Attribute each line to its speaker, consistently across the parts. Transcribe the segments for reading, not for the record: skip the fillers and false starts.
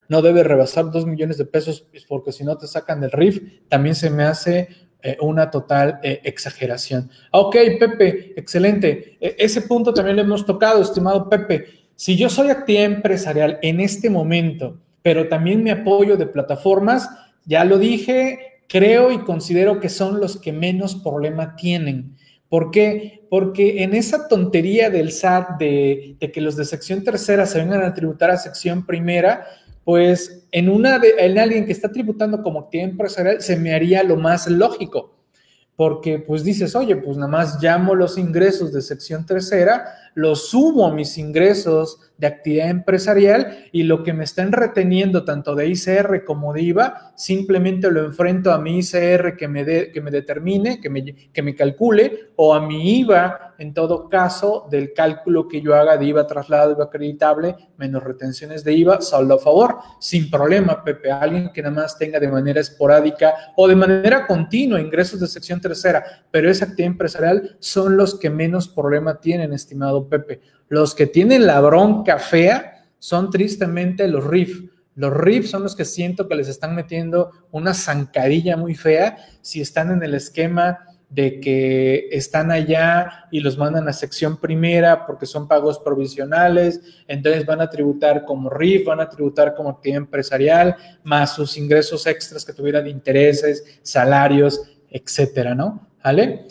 Speaker 1: no debe rebasar 2 millones de pesos porque si no te sacan del RIF, también se me hace una total exageración. Ok, Pepe, excelente. Ese punto también lo hemos tocado, estimado Pepe. Si yo soy actividad empresarial en este momento, pero también me apoyo de plataformas, ya lo dije, creo y considero que son los que menos problema tienen. ¿Por qué? Porque en esa tontería del SAT de que los de sección tercera se vengan a tributar a sección primera, pues en alguien que está tributando como actividad empresarial se me haría lo más lógico. Porque pues dices, oye, pues nada más llamo los ingresos de sección tercera, los subo a mis ingresos de actividad empresarial y lo que me están reteniendo tanto de ICR como de IVA, simplemente lo enfrento a mi ICR que me determine, que me calcule, o a mi IVA, en todo caso, del cálculo que yo haga de IVA traslado, IVA acreditable, menos retenciones de IVA, saldo a favor, sin problema, Pepe. Alguien que nada más tenga de manera esporádica o de manera continua ingresos de sección tercera, pero esa actividad empresarial son los que menos problema tienen, estimado Pepe. Los que tienen la bronca fea son tristemente los RIF. Los RIF son los que siento que les están metiendo una zancadilla muy fea si están en el esquema de que están allá y los mandan a sección primera porque son pagos provisionales, entonces van a tributar como RIF, van a tributar como actividad empresarial, más sus ingresos extras que tuvieran de intereses, salarios, etcétera, ¿no? ¿Vale?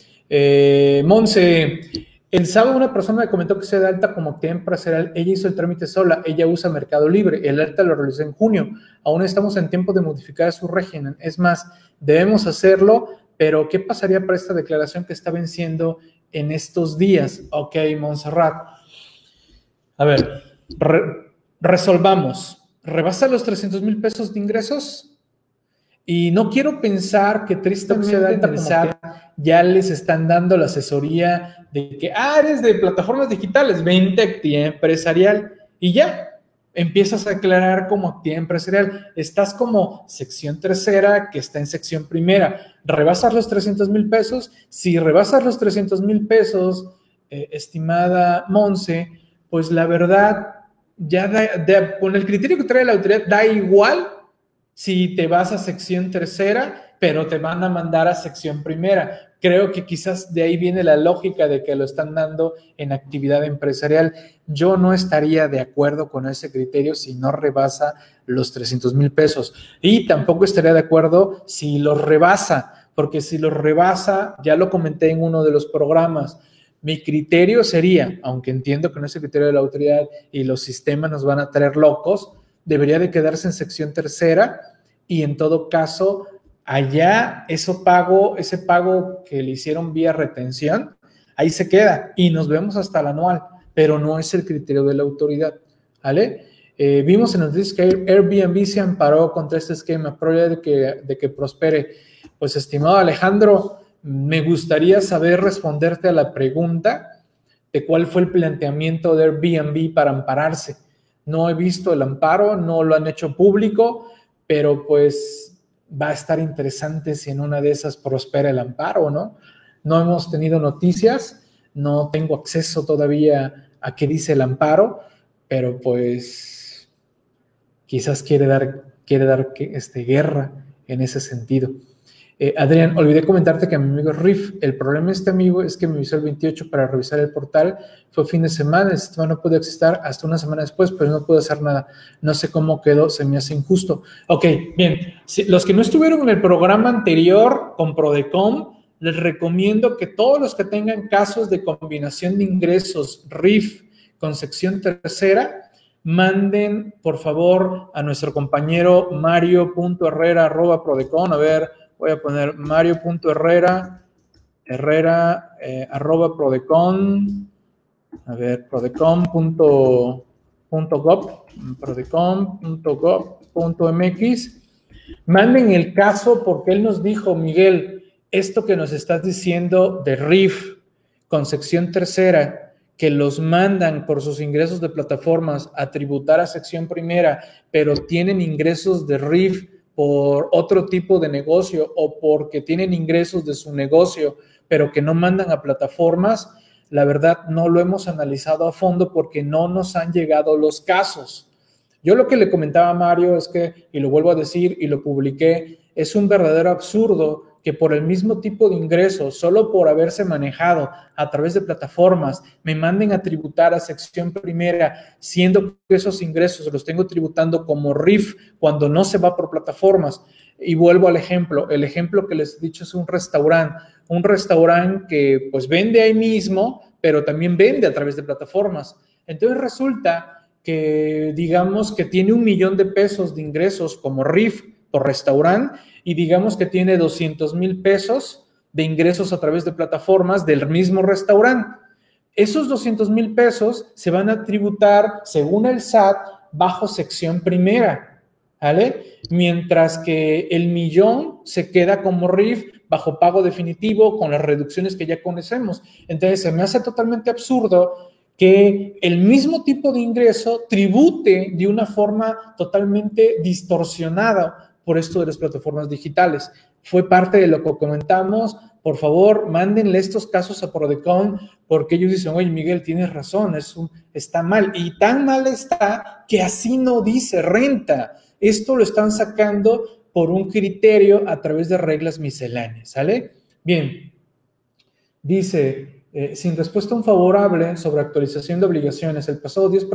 Speaker 1: Monse, el sábado una persona me comentó que se da alta como actividad empresarial, ella hizo el trámite sola, ella usa Mercado Libre, el alta lo realizó en junio, aún estamos en tiempo de modificar su régimen, es más, debemos hacerlo, pero ¿qué pasaría para esta declaración que está venciendo en estos días? Ok, Montserrat, a ver, resolvamos, ¿rebasa los 300,000 pesos de ingresos? Y no quiero pensar que tristemente en el SAT ya les están dando la asesoría de que, eres de plataformas digitales, vente actividad empresarial y ya, empiezas a declarar como actividad empresarial. Estás como sección tercera que está en sección primera. ¿Rebasas los 300,000 pesos? Si rebasas los 300,000 pesos, estimada Monse, pues la verdad, ya con el criterio que trae la autoridad, da igual si te vas a sección tercera, pero te van a mandar a sección primera. Creo que quizás de ahí viene la lógica de que lo están dando en actividad empresarial. Yo no estaría de acuerdo con ese criterio si no rebasa los 300,000 pesos. Y tampoco estaría de acuerdo si los rebasa, porque si los rebasa, ya lo comenté en uno de los programas, mi criterio sería, aunque entiendo que no es el criterio de la autoridad y los sistemas nos van a traer locos, debería de quedarse en sección tercera y en todo caso allá ese pago que le hicieron vía retención, ahí se queda y nos vemos hasta el anual, pero no es el criterio de la autoridad, ¿vale? Vimos en los noticias que Airbnb se amparó contra este esquema, probable de que prospere. Pues estimado Alejandro, me gustaría saber responderte a la pregunta de cuál fue el planteamiento de Airbnb para ampararse. No he visto el amparo, no lo han hecho público, pero pues va a estar interesante si en una de esas prospera el amparo, ¿no? No hemos tenido noticias, no tengo acceso todavía a qué dice el amparo, pero pues quizás quiere dar guerra en ese sentido. Adrián, olvidé comentarte que a mi amigo Riff, el problema de este amigo es que me avisó el 28 para revisar el portal, fue fin de semana, el sistema no pudo acceder hasta una semana después, pero no pude hacer nada, no sé cómo quedó, se me hace injusto. Ok, bien, los que no estuvieron en el programa anterior con Prodecom, les recomiendo que todos los que tengan casos de combinación de ingresos RIF con sección tercera, manden por favor a nuestro compañero mario.herrera@prodecom, a ver, voy a poner mario.herrera arroba prodecom, a ver, prodecom.gov.mx. Manden el caso porque él nos dijo, Miguel, esto que nos estás diciendo de RIF con sección tercera, que los mandan por sus ingresos de plataformas a tributar a sección primera, pero tienen ingresos de RIF por otro tipo de negocio o porque tienen ingresos de su negocio, pero que no mandan a plataformas, la verdad no lo hemos analizado a fondo porque no nos han llegado los casos. Yo lo que le comentaba a Mario es que, y lo vuelvo a decir y lo publiqué, es un verdadero absurdo que por el mismo tipo de ingresos, solo por haberse manejado a través de plataformas, me manden a tributar a sección primera, siendo que esos ingresos los tengo tributando como RIF cuando no se va por plataformas. Y vuelvo al ejemplo. El ejemplo que les he dicho es un restaurante que pues vende ahí mismo, pero también vende a través de plataformas. Entonces resulta que digamos que tiene 1 millón de pesos de ingresos como RIF por restaurante y digamos que tiene 200,000 pesos de ingresos a través de plataformas del mismo restaurante. Esos 200,000 pesos se van a tributar, según el SAT, bajo sección primera, ¿vale? Mientras que el millón se queda como RIF bajo pago definitivo con las reducciones que ya conocemos. Entonces, se me hace totalmente absurdo que el mismo tipo de ingreso tribute de una forma totalmente distorsionada por esto de las plataformas digitales. Fue parte de lo que comentamos. Por favor, mándenle estos casos a Prodecon, porque ellos dicen, oye, Miguel, tienes razón, está mal. Y tan mal está que así no dice renta. Esto lo están sacando por un criterio a través de reglas misceláneas, ¿sale? Bien, dice... sin respuesta un favorable sobre actualización de obligaciones. El pasado 10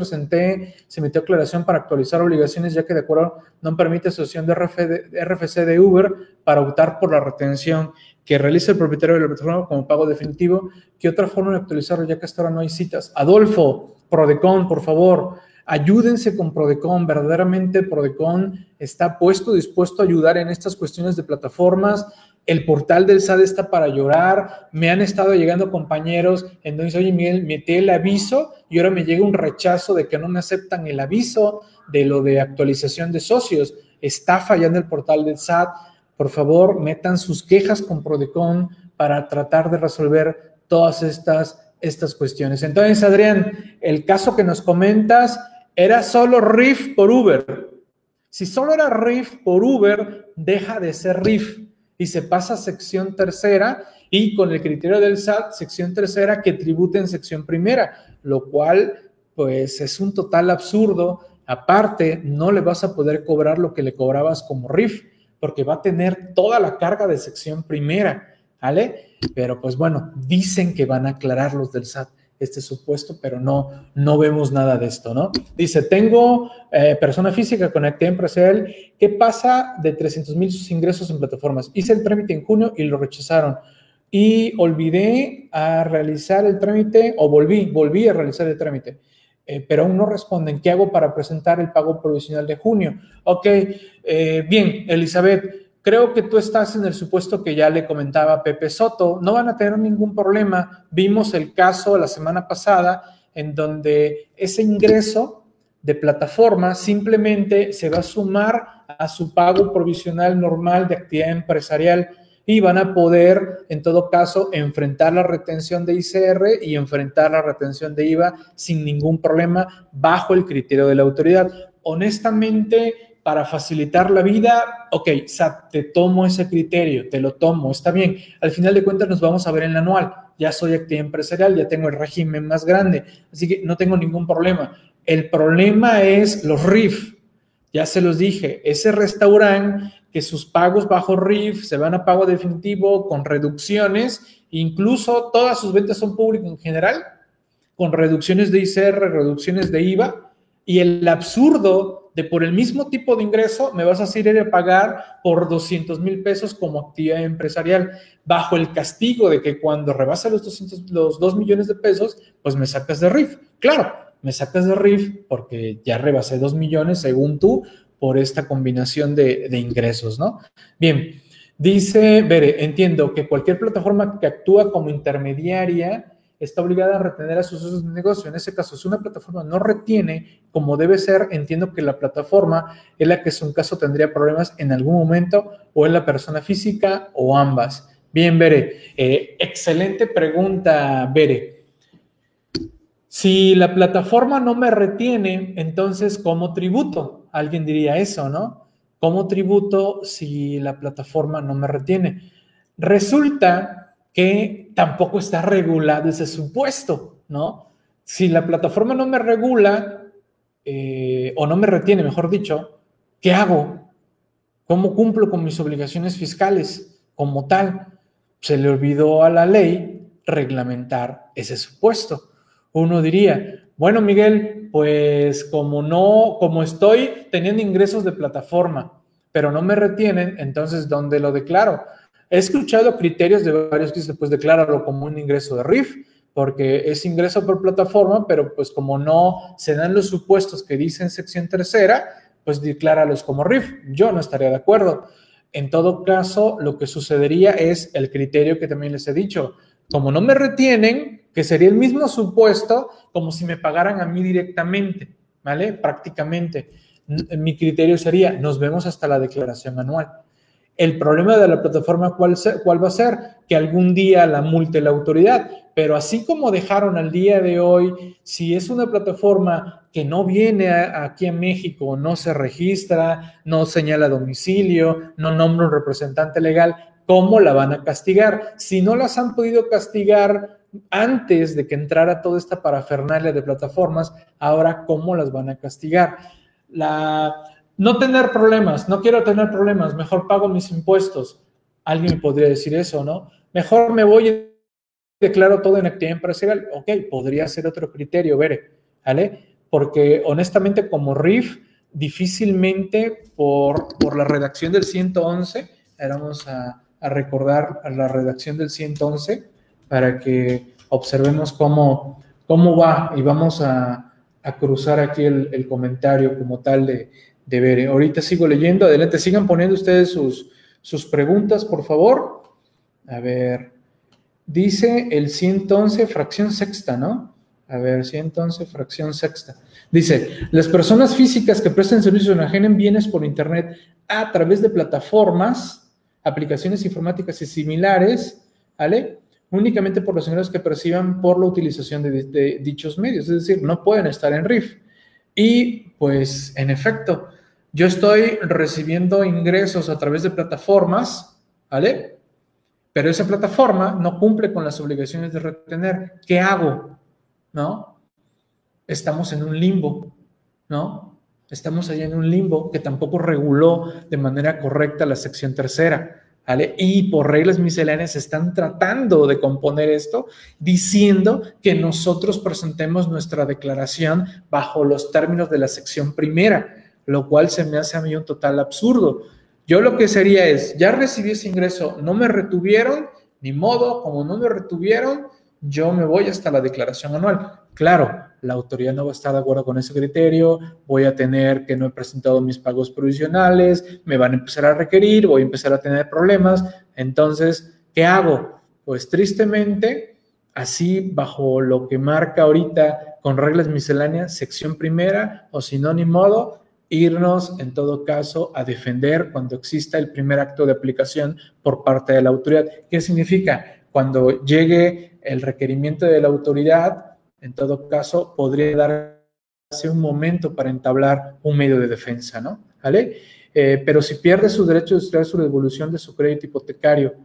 Speaker 1: se emitió aclaración para actualizar obligaciones, ya que de acuerdo no permite asociación de RFC de Uber para optar por la retención que realiza el propietario de la plataforma como pago definitivo. ¿Qué otra forma de actualizarlo, ya que hasta ahora no hay citas? Adolfo, Prodecon, por favor, ayúdense con Prodecon. Verdaderamente Prodecon está dispuesto a ayudar en estas cuestiones de plataformas. El portal del SAT está para llorar. Me han estado llegando compañeros en donde dicen, oye, Miguel, metí el aviso y ahora me llega un rechazo de que no me aceptan el aviso de lo de actualización de socios. Está fallando el portal del SAT. Por favor, metan sus quejas con Prodecon para tratar de resolver todas estas cuestiones. Entonces, Adrián, el caso que nos comentas era solo RIF por Uber. Si solo era RIF por Uber, deja de ser RIF y se pasa a sección tercera y con el criterio del SAT, sección tercera que tribute en sección primera, lo cual pues es un total absurdo. Aparte, no le vas a poder cobrar lo que le cobrabas como RIF, porque va a tener toda la carga de sección primera, ¿vale? Pero pues bueno, dicen que van a aclarar los del SAT este supuesto, pero no vemos nada de esto, ¿no? Dice, tengo persona física con actividad empresarial. ¿Qué pasa de 300,000 sus ingresos en plataformas? Hice el trámite en junio y lo rechazaron. Y olvidé a realizar el trámite, o volví a realizar el trámite, pero aún no responden. ¿Qué hago para presentar el pago provisional de junio? Ok, bien, Elizabeth. Creo que tú estás en el supuesto que ya le comentaba Pepe Soto. No van a tener ningún problema. Vimos el caso la semana pasada en donde ese ingreso de plataforma simplemente se va a sumar a su pago provisional normal de actividad empresarial y van a poder, en todo caso, enfrentar la retención de ICR y enfrentar la retención de IVA sin ningún problema bajo el criterio de la autoridad. Honestamente, para facilitar la vida, ok, SAT, te tomo ese criterio, te lo tomo, está bien. Al final de cuentas nos vamos a ver en el anual. Ya soy actividad empresarial, ya tengo el régimen más grande, así que no tengo ningún problema. El problema es los RIF. Ya se los dije, ese restaurante que sus pagos bajo RIF se van a pago definitivo con reducciones, incluso todas sus ventas son públicas en general, con reducciones de ICR, reducciones de IVA, y el absurdo de por el mismo tipo de ingreso me vas a hacer ir a pagar por 200,000 pesos como actividad empresarial, bajo el castigo de que cuando rebasa los 2 millones de pesos, pues me sacas de RIF. Claro, me sacas de RIF porque ya rebasé 2 millones según tú por esta combinación de ingresos, ¿no? Bien, dice Bere, entiendo que cualquier plataforma que actúa como intermediaria está obligada a retener a sus socios de negocio. En ese caso, si una plataforma no retiene como debe ser, entiendo que la plataforma es la que en su caso tendría problemas en algún momento, o en la persona física, o ambas. Bien, Bere. Excelente pregunta, Bere. Si la plataforma no me retiene, entonces, ¿cómo tributo? Alguien diría eso, ¿no? ¿Cómo tributo si la plataforma no me retiene? Resulta que tampoco está regulado ese supuesto, ¿no? Si la plataforma no me regula, o no me retiene, mejor dicho, ¿qué hago? ¿Cómo cumplo con mis obligaciones fiscales como tal? Se le olvidó a la ley reglamentar ese supuesto. Uno diría, bueno, Miguel, pues como estoy teniendo ingresos de plataforma, pero no me retienen, entonces, ¿dónde lo declaro? He escuchado criterios de varios que dicen, pues decláralo como un ingreso de RIF, porque es ingreso por plataforma, pero pues como no se dan los supuestos que dicen sección tercera, pues decláralos como RIF. Yo no estaría de acuerdo. En todo caso, lo que sucedería es el criterio que también les he dicho. Como no me retienen, que sería el mismo supuesto como si me pagaran a mí directamente, ¿vale? Prácticamente. Mi criterio sería, nos vemos hasta la declaración anual. El problema de la plataforma, ¿cuál va a ser? Que algún día la multe la autoridad, pero así como dejaron al día de hoy, si es una plataforma que no viene aquí a México, no se registra, no señala domicilio, no nombra un representante legal, ¿cómo la van a castigar? Si no las han podido castigar antes de que entrara toda esta parafernalia de plataformas, ahora ¿cómo las van a castigar? No tener problemas, no quiero tener problemas, mejor pago mis impuestos. Alguien me podría decir eso, ¿no? Mejor me voy y declaro todo en actividad empresarial. Ok, podría ser otro criterio, ¿vale? Porque honestamente como RIF, difícilmente por la redacción del 111, vamos a recordar la redacción del 111 para que observemos cómo va y vamos a cruzar aquí el comentario como tal de Bere. Ahorita sigo leyendo, adelante, sigan poniendo ustedes sus preguntas, por favor. A ver, dice el 111, fracción sexta, ¿no? A ver, 111, fracción sexta. Dice, las personas físicas que presten servicios o enajenen bienes por internet a través de plataformas, aplicaciones informáticas y similares, ¿vale? Únicamente por los ingresos que perciban por la utilización de dichos medios, es decir, no pueden estar en RIF. Y pues, en efecto, yo estoy recibiendo ingresos a través de plataformas, ¿vale? Pero esa plataforma no cumple con las obligaciones de retener. ¿Qué hago? ¿No? Estamos en un limbo, ¿no? Estamos ahí en un limbo que tampoco reguló de manera correcta la sección tercera, ¿vale? Y por reglas misceláneas están tratando de componer esto diciendo que nosotros presentemos nuestra declaración bajo los términos de la sección primera, lo cual se me hace a mí un total absurdo. Yo lo que sería es, ya recibí ese ingreso, no me retuvieron, ni modo, como no me retuvieron, yo me voy hasta la declaración anual. Claro, la autoridad no va a estar de acuerdo con ese criterio, voy a tener que no he presentado mis pagos provisionales, me van a empezar a requerir, voy a empezar a tener problemas. Entonces, ¿qué hago? Pues tristemente, así bajo lo que marca ahorita con reglas misceláneas, sección primera, o si no, ni modo, irnos en todo caso a defender cuando exista el primer acto de aplicación por parte de la autoridad. ¿Qué significa? Cuando llegue el requerimiento de la autoridad, en todo caso, podría darse un momento para entablar un medio de defensa, ¿no? ¿Vale? Pero si pierde su derecho de estudiar su devolución de su crédito hipotecario,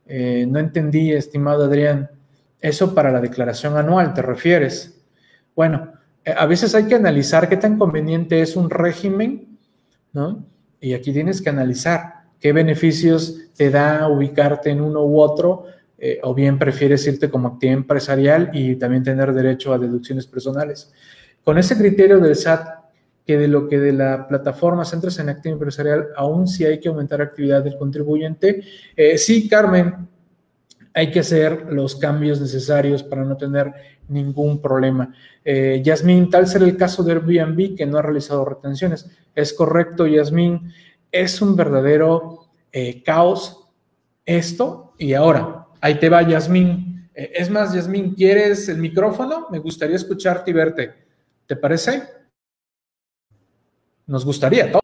Speaker 1: no entendí, estimado Adrián, eso para la declaración anual, ¿te refieres? Bueno, a veces hay que analizar qué tan conveniente es un régimen, ¿no? Y aquí tienes que analizar qué beneficios te da ubicarte en uno u otro, o bien prefieres irte como actividad empresarial y también tener derecho a deducciones personales. Con ese criterio del SAT, que de lo que de la plataforma centros en actividad empresarial, aún sí hay que aumentar actividad del contribuyente. Sí, Carmen, hay que hacer los cambios necesarios para no tener ningún problema. Yasmín, tal será el caso de Airbnb que no ha realizado retenciones. Es correcto, Yasmín, es un verdadero caos esto. Y ahora, ahí te va, Yasmín. Es más, Yasmín, ¿quieres el micrófono? Me gustaría escucharte y verte. ¿Te parece? Nos gustaría,